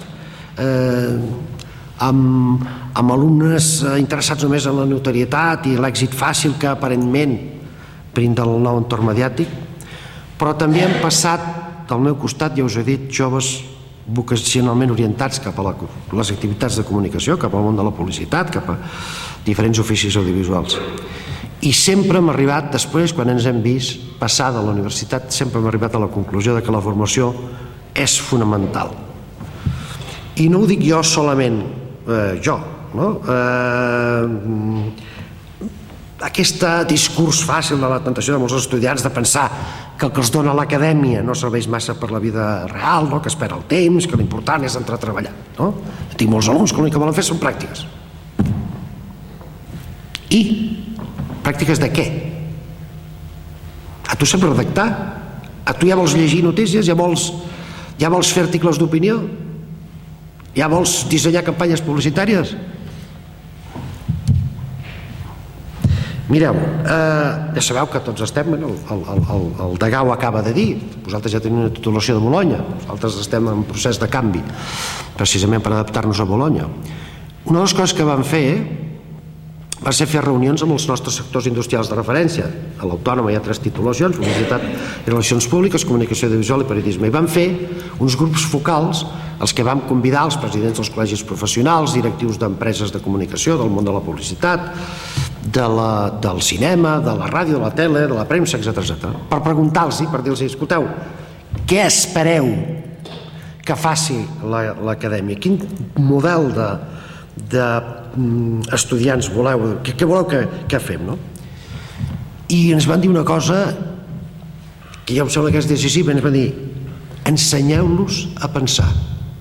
amb alumnes interessats només en la notorietat i l'èxit fàcil que aparentment brinda el nou entorn mediàtic, però també han passat al meu costat, ja us he dit, joves vocacionalment orientats cap a les activitats de comunicació, cap al món de la publicitat, cap a diferents oficis audiovisuals. I sempre hem arribat, després, quan ens hem vist passar de la universitat, sempre hem arribat a la conclusió de que la formació és fonamental. I no ho dic jo solament, aquest discurs fàcil de la tentació de molts estudiants de pensar que el que els dona l'acadèmia no serveix massa per la vida real, que es perd el temps, que l'important és entrar a treballar. Tinc molts alumnes que l'únic que volen fer són pràctiques. I pràctiques de què? A tu saps redactar? Tu ja vols llegir notícies? Ja vols fer articles d'opinió? Ja vols dissenyar campanyes publicitàries? Mireu, ja sabeu que tots estem, el Degà ho acaba de dir, vosaltres ja teniu una titulació de Bolonya, nosaltres estem en procés de canvi, precisament per adaptar-nos a Bolonya. Una de les coses que vam fer va ser fer reunions amb els nostres sectors industrials de referència. A l'Autònoma hi ha 3 titulacions, Publicitat i Relacions Públiques, Comunicació Audiovisual i Periodisme. I vam fer uns grups focals els que vam convidar els presidents dels col·legis professionals, directius d'empreses de comunicació, del món de la publicitat, del cinema, de la ràdio, de la tele, de la premsa, etc. Per preguntar-los, per dir-los, escolteu, què espereu que faci l'acadèmia? Quin model d'estudiants voleu? Què voleu que fem? I ens van dir una cosa que ja em sembla que és decisiva, ens van dir: ensenyeu-los a pensar.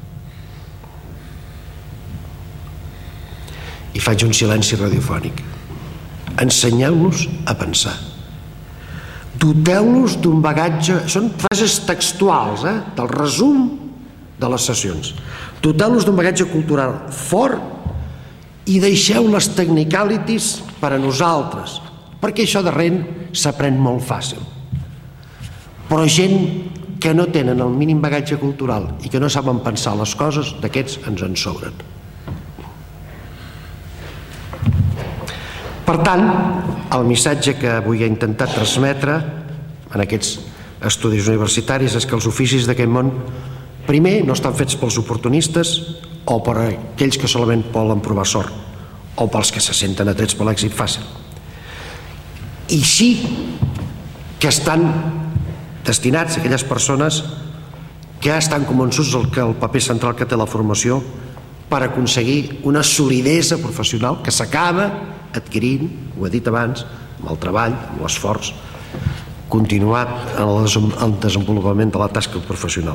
I faig un silenci radiofònic. Ensenyeu-los a pensar. Doteu-los d'un bagatge, són frases textuals, del resum de les sessions. Doteu-los d'un bagatge cultural fort i deixeu les technicalities per a nosaltres, perquè això de ren s'aprèn molt fàcil. Però gent que no tenen el mínim bagatge cultural i que no saben pensar les coses, d'aquests ens en sobren. Per tant, el missatge que avui he intentat transmetre en aquests estudis universitaris és que els oficis d'aquest món, primer, no estan fets pels oportunistes o per aquells que solament volen provar sort, o pels que se senten atrets per l'èxit fàcil. I sí que estan destinats a aquelles persones que estan convençuts que el paper central que té la formació per aconseguir una solidesa professional que s'acaba adquirint, ho he dit abans, amb el treball, amb l'esforç continuat en el desenvolupament de la tasca professional.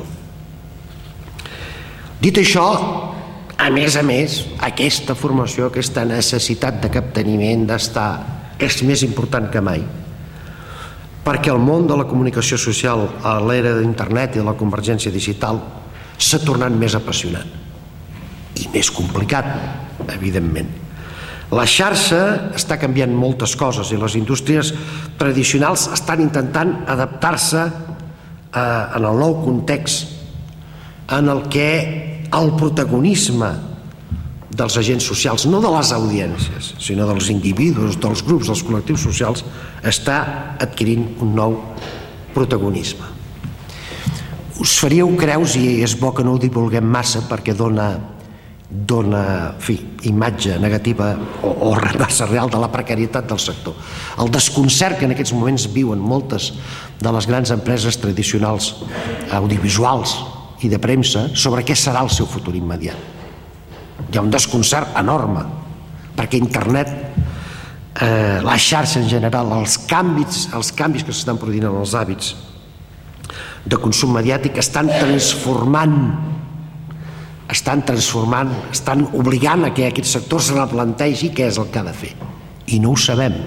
Dit això, a més, aquesta formació, aquesta necessitat de capteniment, d'estar, és més important que mai, perquè el món de la comunicació social a l'era d'internet i de la convergència digital s'ha tornat més apassionant i més complicat, evidentment. La xarxa està canviant moltes coses i les indústries tradicionals estan intentant adaptar-se en el nou context en el que el protagonisme dels agents socials, no de les audiències, sinó dels individus, dels grups, dels col·lectius socials, està adquirint un nou protagonisme. Us faríeu creus, i és bo que no ho divulguem massa perquè dona imatge negativa o massa real de la precarietat del sector. El desconcert que en aquests moments viuen moltes de les grans empreses tradicionals audiovisuals i de premsa sobre què serà el seu futur immediat. Hi ha un desconcert enorme perquè internet, la xarxa en general, els canvis que s'estan produint en els hàbits de consum mediàtic estan obligant a que aquest sector se replantegi què és el que ha de fer. I no ho sabem.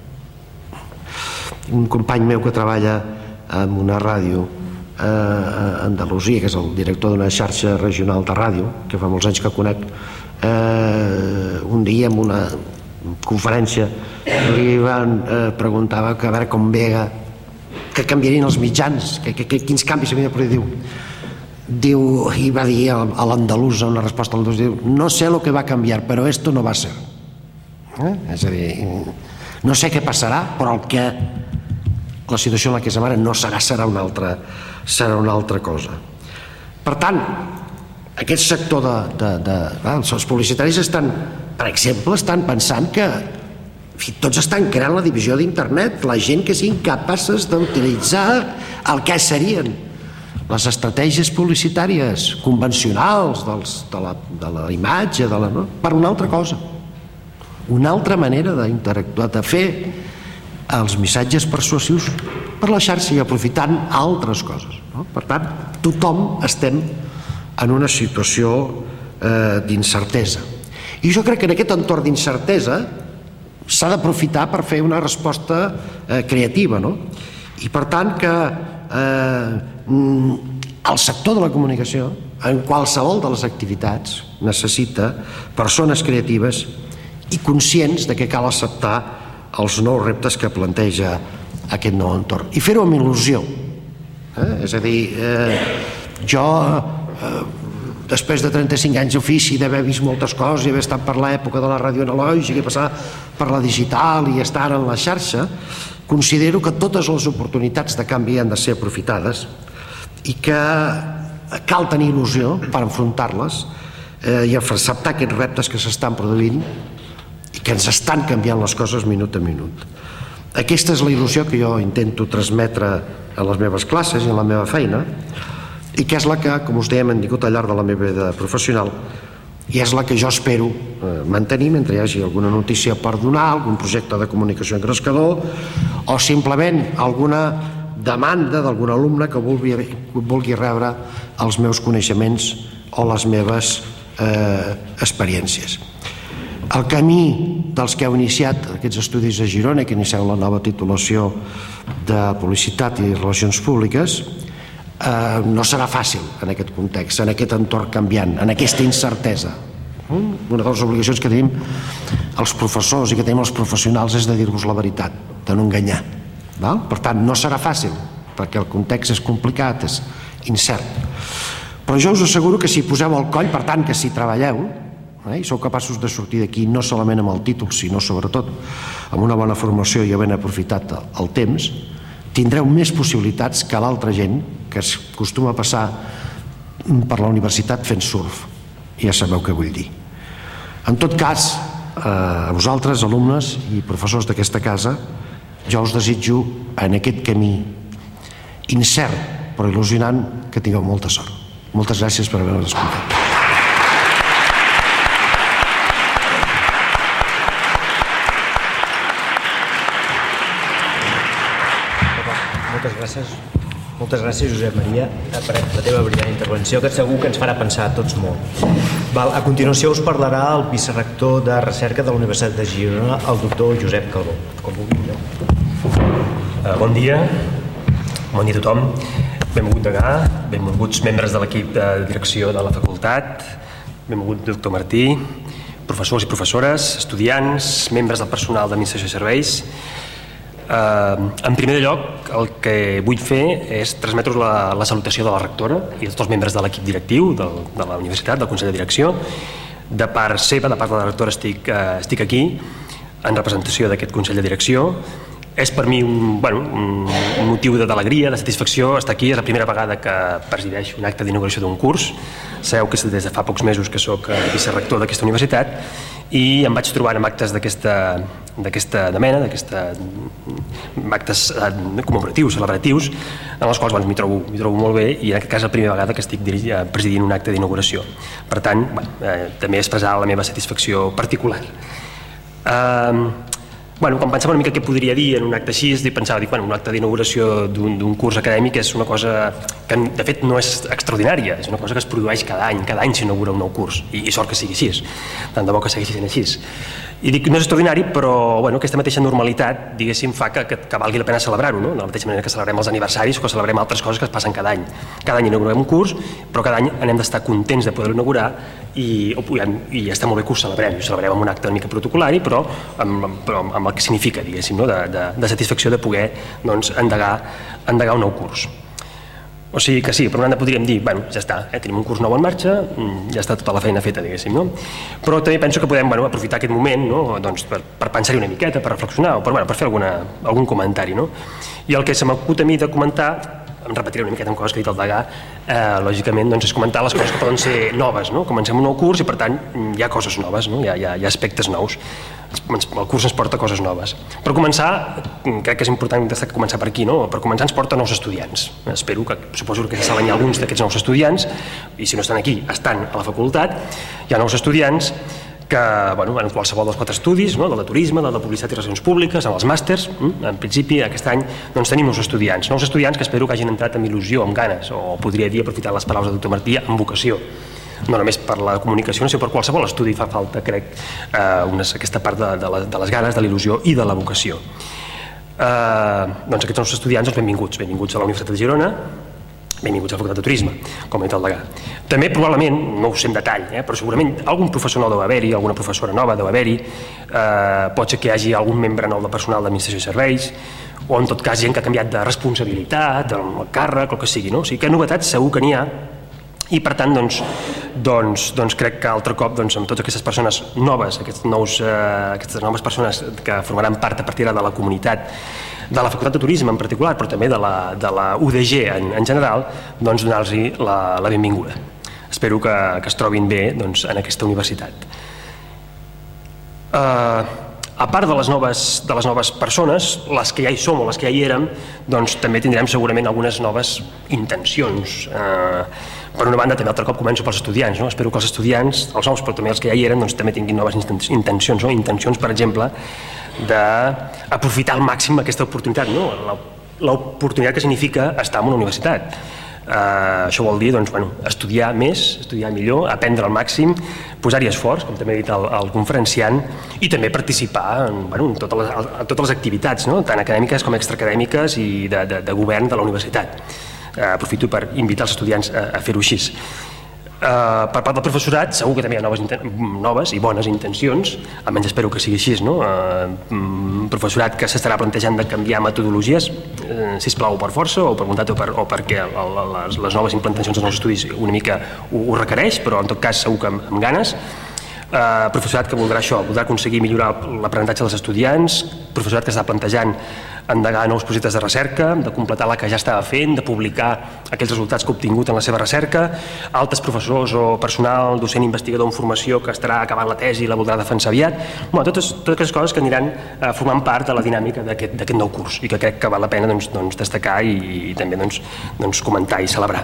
Un company meu que treballa en una ràdio a Andalusia, que és el director d'una xarxa regional de ràdio, que fa molts anys que conec, un dia en una conferència li van preguntar a veure com veia que canviarien els mitjans, quins canvis s'havien de produir. Diu, i va dir a l'andalús, una resposta a l'andalús, diu: no sé lo que va canviar, però esto no va ser. És a dir, no sé què passarà, però la situació en la que som ara no serà una altra cosa. Per tant, aquest sector els publicitaris estan, per exemple, estan pensant que tots estan creant la divisió d'internet, la gent que siguin capaces d'utilitzar el que serien les estratègies publicitàries convencionals de la imatge per una altra cosa, una altra manera d'interactuar, de fer els missatges persuasius per la xarxa i aprofitant altres coses. Per tant, tothom estem en una situació d'incertesa. I jo crec que en aquest entorn d'incertesa s'ha d'aprofitar per fer una resposta creativa, I per tant que el sector de la comunicació, en qualsevol de les activitats, necessita persones creatives i conscients de que cal acceptar els nous reptes que planteja aquest nou entorn. I fer-ho amb il·lusió. És a dir, jo, després de 35 anys d'ofici, d'haver vist moltes coses i haver estat per l'època de la ràdio analògica i passar per la digital i estar en la xarxa, considero que totes les oportunitats de canvi han de ser aprofitades i que cal tenir il·lusió per enfrontar-les i acceptar aquests reptes que s'estan produint i que ens estan canviant les coses minut a minut. Aquesta és la il·lusió que jo intento transmetre a les meves classes i a la meva feina i que és la que, com us dèiem, hem tingut al llarg de la meva vida professional i és la que jo espero mantenir mentre hi hagi alguna notícia per donar, algun projecte de comunicació engrescador o simplement alguna demanda d'algun alumne que vulgui rebre els meus coneixements o les meves experiències. El camí dels que heu iniciat aquests estudis a Girona, que inicieu la nova titulació de Publicitat i Relacions Públiques, no serà fàcil en aquest context, en aquest entorn canviant, en aquesta incertesa. Una de les obligacions que tenim els professors i que tenim els professionals és de dir-vos la veritat, de no enganyar. Per tant, no serà fàcil, perquè el context és complicat, és incert. Però jo us asseguro que si poseu el coll, per tant, que si treballeu, i sou capaços de sortir d'aquí no solament amb el títol, sinó sobretot amb una bona formació i havent aprofitat el temps, tindreu més possibilitats que l'altra gent que es acostuma a passar per la universitat fent surf. Ja sabeu què vull dir. En tot cas, a vosaltres, alumnes i professors d'aquesta casa, jo us desitjo en aquest camí incert però il·lusionant que tingueu molta sort. Moltes gràcies per haver-nos escoltat. Moltes gràcies, Josep Maria, per la teva brillant intervenció, que segur que ens farà pensar a tots molt. A continuació us parlarà el vicerector de recerca de la Universitat de Girona, el doctor Josep Calbó. Bon dia a tothom. Benvolgut degà, benvolguts membres de l'equip de direcció de la facultat, benvolgut doctor Martí, professors i professores, estudiants, membres del personal d'administració i serveis. En primer lloc, el que vull fer és transmetre-us la salutació de la rectora i de tots els membres de l'equip directiu de la universitat, del Consell de Direcció. De part seva, de part de la rectora, estic aquí en representació d'aquest Consell de Direcció. És per mi un motiu d'alegria, de satisfacció estar aquí. És la primera vegada que presideixo un acte d'inauguració d'un curs. Sabeu que des de fa pocs mesos que soc vicerector d'aquesta universitat i em vaig trobar amb actes d'aquesta mena, actes commemoratius, celebratius, en els quals m'hi trobo molt bé i en aquest cas és la primera vegada que estic presidint un acte d'inauguració. Per tant, també expressar la meva satisfacció particular. Quan pensava una mica què podria dir en un acte així, pensava que un acte d'inauguració d'un curs acadèmic és una cosa que de fet no és extraordinària, és una cosa que es produeix cada any s'inaugura un nou curs i sort que sigui així, tant de bo que segueixi sent així. I dic, no és extraordinari, però aquesta mateixa normalitat, diguéssim, fa que valgui la pena celebrar-ho, de la mateixa manera que celebrem els aniversaris o que celebrem altres coses que es passen cada any. Cada any inaugurem un curs, però cada any hem d'estar contents de poder-lo inaugurar i està molt bé que ho celebrem. Ho celebrem amb un acte una mica protocolari, però amb el que significa, diguéssim, de satisfacció de poder endegar un nou curs. O sigui que sí, per una banda podríem dir, ja està, tenim un curs nou en marxa, ja està tota la feina feta, diguéssim, no? Però també penso que podem aprofitar aquest moment per pensar-hi una miqueta, per reflexionar o per fer algun comentari, no? I el que se m'acut a mi de comentar, em repetiré una miqueta amb coses que ha dit el degà, lògicament és comentar les coses que poden ser noves, no? Comencem un nou curs i per tant hi ha coses noves, hi ha aspectes nous. El curs ens porta coses noves. Per començar, crec que és important començar per aquí, no? Per començar ens porta nous estudiants. Suposo que ja saben alguns d'aquests nous estudiants, i si no estan aquí, estan a la facultat. Hi ha nous estudiants que, en qualsevol dels 4 estudis, del de turisme, del de publicitat i relacions públiques, amb els màsters, en principi aquest any tenim nous estudiants que espero que hagin entrat amb il·lusió, amb ganes, o podria dir, aprofitant les paraules del doctor Martí, amb vocació. No només per la comunicació, sinó per qualsevol estudi fa falta, crec, aquesta part de les ganes, de la il·lusió i de la vocació. Doncs aquests nous estudiants, benvinguts a la Universitat de Girona, benvinguts a la Facultat de Turisme, com ha dit el degà. També probablement, no ho sé en detall, però segurament algun professor nou deu haver-hi, alguna professora nova deu haver-hi, pot ser que hi hagi algun membre nou de personal d'administració i serveis, o en tot cas gent que ha canviat de responsabilitat, el càrrec, el que sigui, no? O sigui que novetats segur que n'hi ha, i per tant crec que altre cop amb totes aquestes persones noves, aquestes noves persones que formaran part a partir de la comunitat de la Facultat de Turisme en particular, però també de la UDG en general, donar-los la benvinguda. Espero que es trobin bé en aquesta universitat. A part de les noves persones, les que ja hi som o les que ja hi érem, també tindrem segurament algunes noves intencions. Per una banda, també altre cop començo pels estudiants. Espero que els estudiants, els nous, però també els que ja hi eren, també tinguin noves intencions. Intencions, per exemple, d'aprofitar al màxim aquesta oportunitat, l'oportunitat que significa estar en una universitat. Això vol dir estudiar més, estudiar millor, aprendre al màxim, posar-hi esforç, com també ha dit el conferenciant, i també participar en totes les activitats, tant acadèmiques com extraacadèmiques i de govern de la universitat. Aprofito per invitar els estudiants a fer-ho així. Per part del professorat segur que també hi ha noves i bones intencions, almenys espero que sigui així, professorat que s'estarà plantejant de canviar metodologies, sisplau, per força o per voluntat o perquè les noves implantacions dels nous estudis una mica ho requereix, però en tot cas segur que amb ganes. Professorat que voldrà això, voldrà aconseguir millorar l'aprenentatge dels estudiants, professorat que està plantejant endegar nous projectes de recerca, de completar la que ja estava fent, de publicar aquells resultats que ha obtingut en la seva recerca, altres professors o personal docent investigador en formació que estarà acabant la tesi i la voldrà defensar aviat. Totes aquestes coses que aniran formant part de la dinàmica d'aquest nou curs i que crec que val la pena destacar i també comentar i celebrar.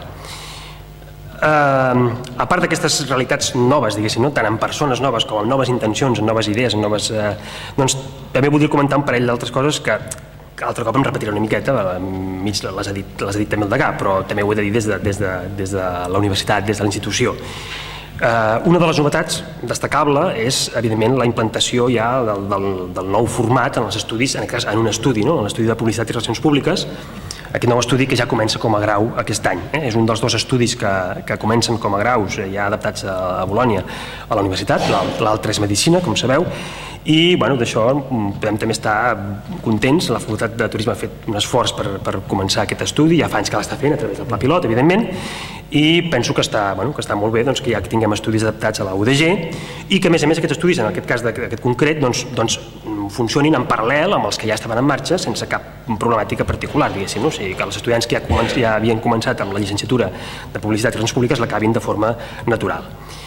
A part d'aquestes realitats noves, diguéssim, tant en persones noves com en noves intencions, en noves idees, també voldria comentar un parell d'altres coses que altre cop em repetiré una miqueta, les ha dit també el degà, però també ho he de dir des de la universitat, des de la institució. Una de les novetats destacable és, evidentment, la implantació ja del nou format en els estudis, en aquest cas en un estudi, en l'estudi de publicitat i relacions públiques, aquest nou estudi que ja comença com a grau aquest any. És un dels dos estudis que comencen com a graus ja adaptats a Bolònia a la universitat, l'altre és Medicina, com sabeu, i d'això podem també estar contents. La Facultat de Turisme ha fet un esforç per començar aquest estudi, ja fa anys que l'està fent a través del Pla Pilot, evidentment, i penso que està molt bé que ja tinguem estudis adaptats a la UDG i que a més aquests estudis, en aquest cas d'aquest concret, funcionin en paral·lel amb els que ja estaven en marxa sense cap problemàtica particular, diguéssim. O sigui, que els estudiants que ja havien començat amb la llicenciatura de Publicitat i Relacions Públiques l'acabin de forma natural.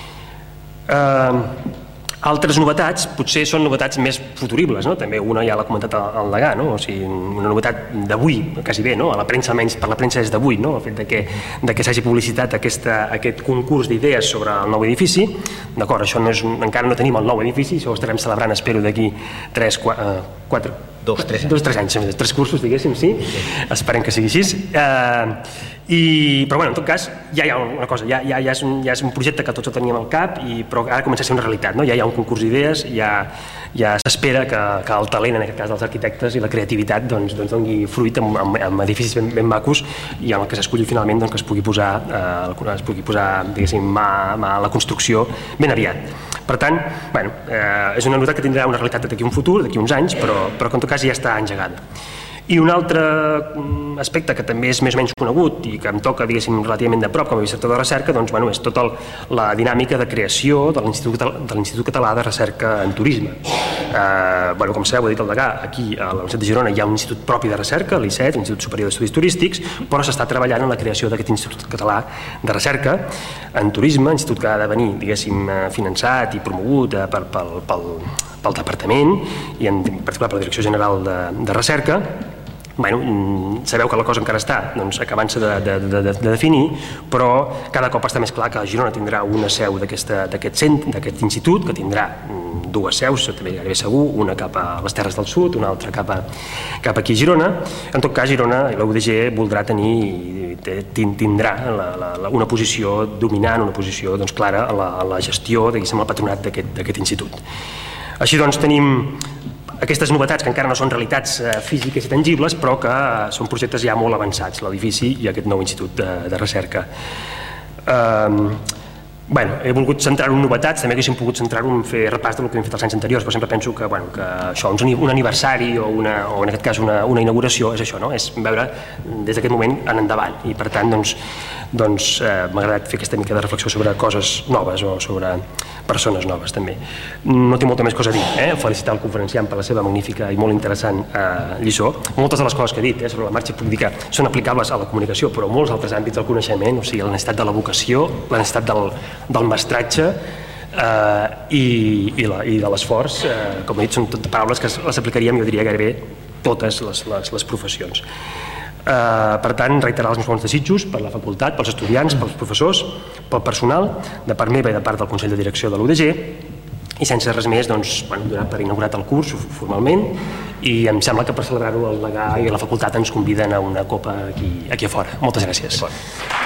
Altres novetats, potser són novetats més futuribles, també una ja l'ha comentat el degà, o sigui, una novetat d'avui, quasi bé, a la premsa, almenys per la premsa és d'avui, el fet que s'hagi publicitat aquest concurs d'idees sobre el nou edifici. D'acord, això encara no tenim el nou edifici, això ho estarem celebrant, espero, d'aquí 3 anys, 3 cursos, diguéssim, sí, esperem que sigui així. Però en tot cas ja hi ha una cosa, ja és un projecte que tots el teníem al cap, però ara comença a ser una realitat, ja hi ha un concurs d'idees, ja s'espera que el talent, en aquest cas dels arquitectes, i la creativitat doni fruit amb edificis ben macos i en el que s'esculli finalment que es pugui posar diguéssim mà a la construcció ben aviat. Per tant, és una novetat que tindrà una realitat d'aquí un futur, d'aquí uns anys, però que en tot cas ja està engegada. I un altre aspecte que també és més o menys conegut i que em toca, diguéssim, relativament de prop com a vicerector de recerca, és tota la dinàmica de creació de l'Institut Català de Recerca en Turisme. Com sabeu, ho ha dit el degà, aquí a la Universitat de Girona hi ha un institut propi de recerca, l'ICET, l'Institut Superior d'Estudis Turístics, però s'està treballant en la creació d'aquest Institut Català de Recerca en Turisme, institut que ha de venir, diguéssim, finançat i promogut pel Departament i en particular per la Direcció General de Recerca. Sabeu que la cosa encara està acabant-se de definir, però cada cop està més clar que Girona tindrà una seu d'aquest institut, que tindrà 2 seus, també gairebé segur, una cap a les Terres del Sud, una altra cap aquí a Girona. En tot cas, Girona i la UDG voldrà tindrà una posició dominant, una posició clara a la gestió, diguéssim, al patronat d'aquest institut. Així tenim aquestes novetats que encara no són realitats físiques i tangibles, però que són projectes ja molt avançats, l'edifici i aquest nou institut de recerca. He volgut centrar-ho en novetats, també haguéssim pogut centrar-ho en fer repàs del que hem fet els anys anteriors, però sempre penso que això, un aniversari o en aquest cas una inauguració és això, és veure des d'aquest moment en endavant, i per tant m'ha agradat fer aquesta mica de reflexió sobre coses noves o sobre persones noves també. No tinc molta més cosa a dir, felicitar el conferenciant per la seva magnífica i molt interessant lliçó. Moltes de les coses que he dit sobre la marxa puc dir que són aplicables a la comunicació, però molts altres àmbits del coneixement, o sigui, la necessitat de la vocació, la necessitat del mestratge i de l'esforç, com he dit, són totes paraules que les aplicaríem, jo diria, gairebé totes les professions. Per tant, reiterar els meus bons desitjos per la facultat, pels estudiants, pels professors, pel personal, de part meva i de part del Consell de Direcció de l'UDG, i sense res més, donar per inaugurat el curs formalment, i em sembla que per celebrar-ho el degà i la facultat ens conviden a una copa aquí a fora. Moltes gràcies.